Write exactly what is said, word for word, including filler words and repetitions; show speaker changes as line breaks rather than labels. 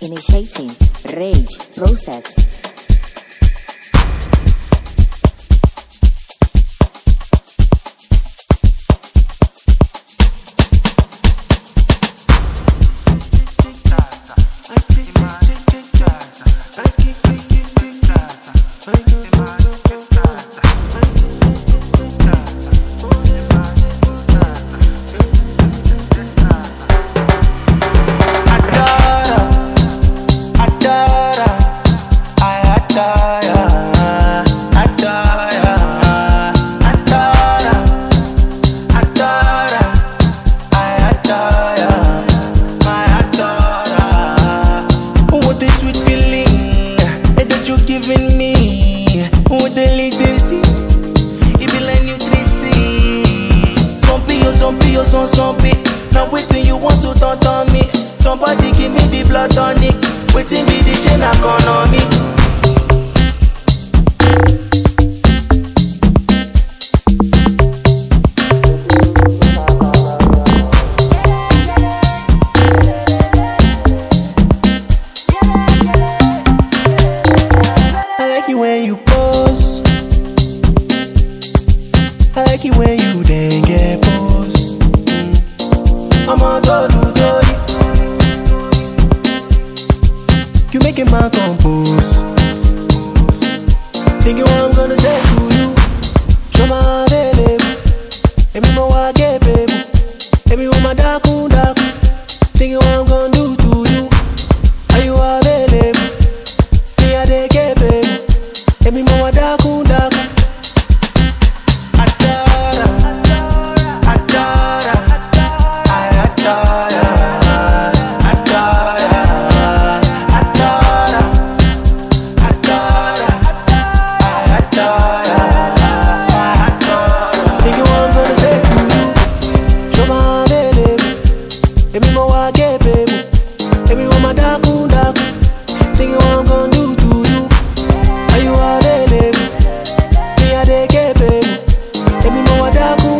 Initiating rage process.
Now waiting you want to turn on me. Somebody give me the blood tonic. Waiting be the chain economy. I like it when you pose. I like it when you then get pose. I'm a do do. You making my compose. Thinking what I'm gonna say to you. Show my baby. Let me know what I get, baby. Let me know my dark on dark. Thinking what I'm gonna do to you. Are you available? Me I dey get, baby. Let me know what dark on dark. Let me know what I get, baby. Let me know my dark on dark. Thinking what I'm gonna do to you. Are you available? Me I dey get, baby. Let me know what dark on